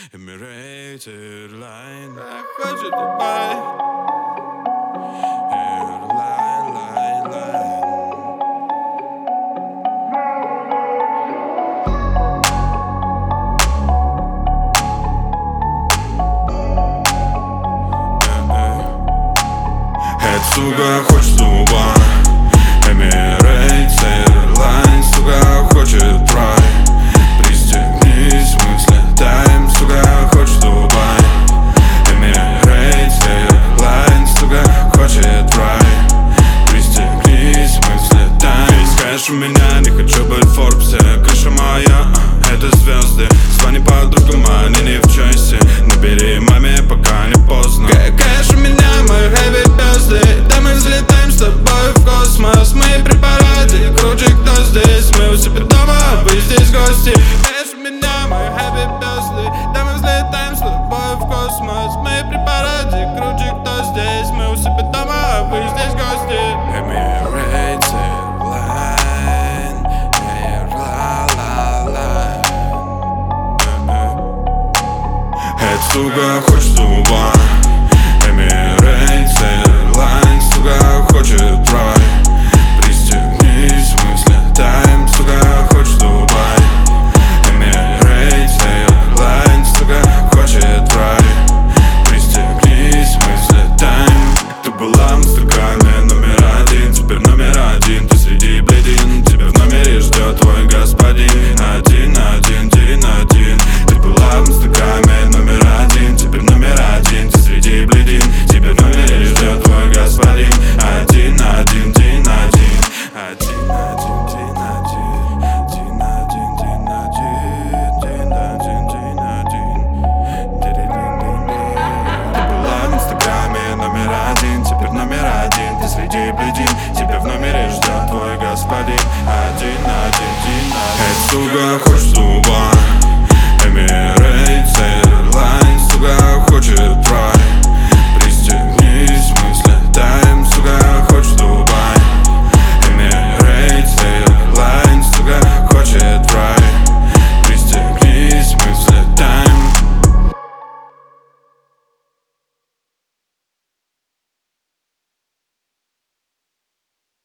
Emirates Airline. Хочу Дубай. Сука, хочет Дубай. Emirates Airline, сука, хочет рай. Пристегнись, мы взлетаем, сука, хочет Дубай. Emirates Airline, сука, хочет рай. Пристегнись, мы взлетаем. Весь кэш у меня, не хочу быть в Форбсе. Крыша моя, это звезды. Звони подругам, они не в чайсе. Набери маме, пока не поздно. Кэш у меня, мой хэви birthday. Да мы взлетаем с тобой в космос. Мы при параде, круче кто здесь. Мы у себя дома, вы здесь гости. Кэш у меня, мой хэви birthday. Да мы взлетаем с тобой в космос. Мы при параде, круче кто здесь. Мы у себя дома, вы здесь гости. Emirates Airline, эта сука хочет Дубай. Emirates Airline, сука, хочет рай. Пристегнись, мы взлетаем, сука, хочет Дубай. Emirates Airline, сука, хочет рай. Пристегнись, мы взлетаем. Ты была в инстаграме номер один, теперь номер один. Ты среди бледин, тебя в номере ждет твой господин. Один, один, день один. Ты была в инстаграме номер один, теперь номер один. Ты среди бледин, тебя в номере ждет твой господин. Один, один, день один. Один, один, день один. Один, один, день один. День один, день один. Ты была в инстаграме номер один, теперь номер один. Ты среди бледин, тебя в номере ждет твой господин. Один, один, день один. Эта сука хочет Дубай. Emirates Airline, сука, хочет рай.